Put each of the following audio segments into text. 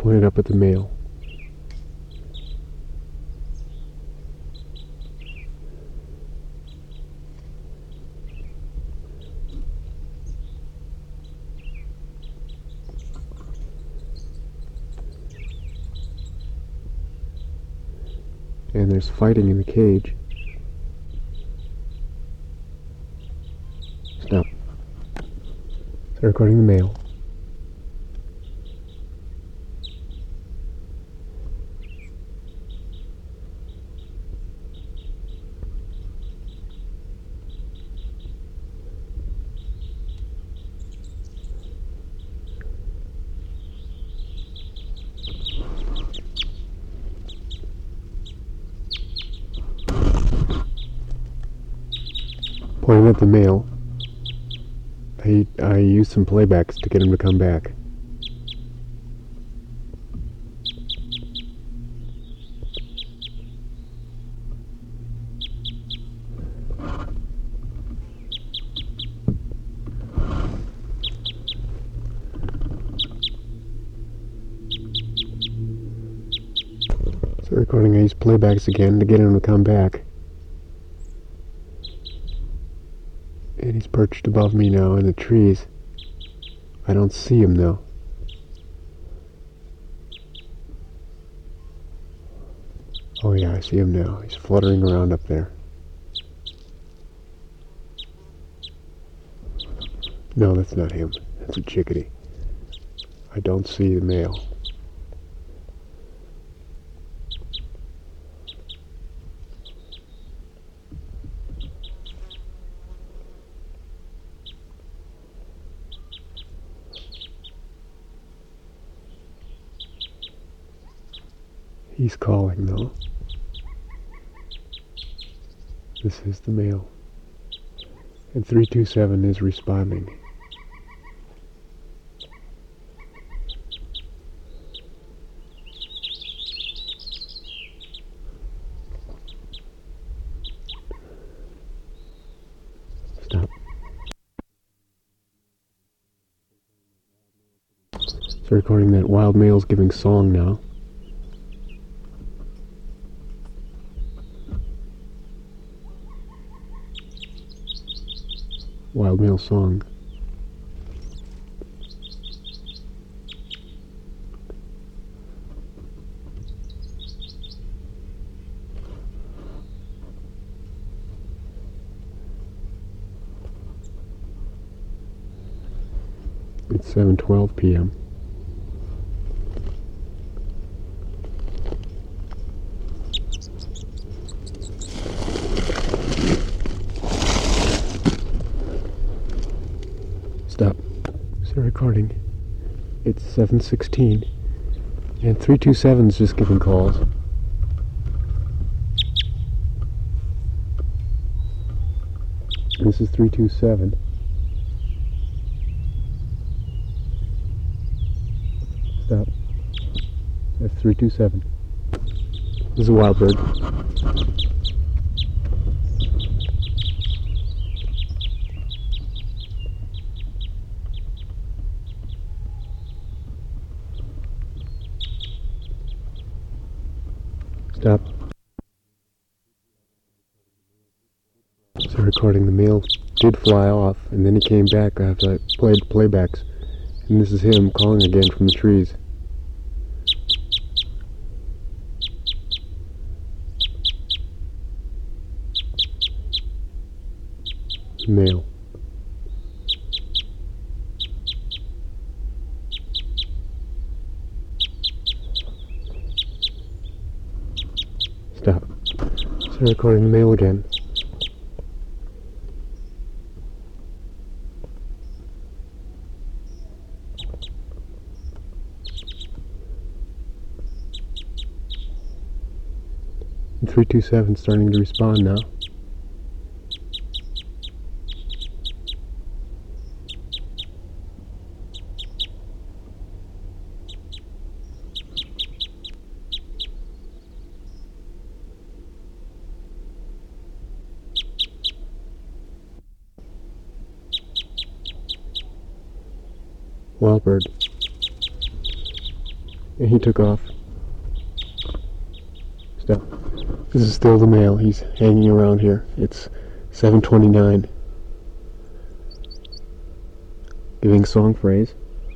pointed up at the male. And there's fighting in the cage. Stop. Start recording the male. Pointing at the male. I used some playbacks to get him to come back. So recording, I used playbacks again to get him to come back. And he's perched above me now in the trees. I don't see him though. Oh yeah, I see him now. He's fluttering around up there. No, that's not him. That's a chickadee. I don't see the male. He's calling though. This is the male. And 327 is responding. Stop. So recording that wild male's giving song now. Wild male song. It's 7:12 p.m. Stop. Start recording. It's 7:16 and 327's just giving calls. This is 327. Stop. That's 327. This is a wild bird. Stop. So recording, the male did fly off, and then he came back after I played playbacks. And this is him calling again from the trees. Male. Stop. Start recording the male again. And 327 starting to respond now. Wild bird. And he took off. Stop. This is still the male. He's hanging around here. It's 7:29. Giving song phrase.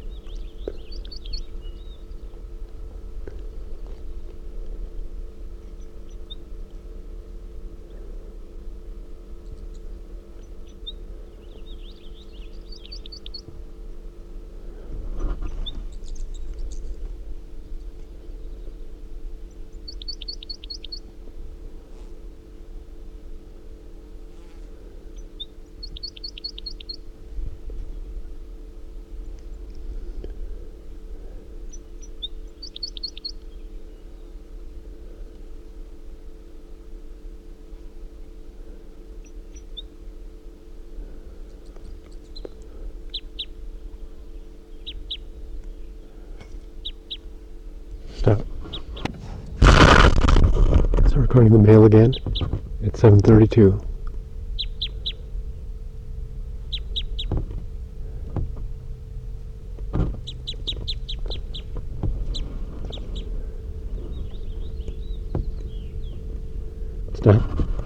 Stop. So recording the male again at 7:32. Stop.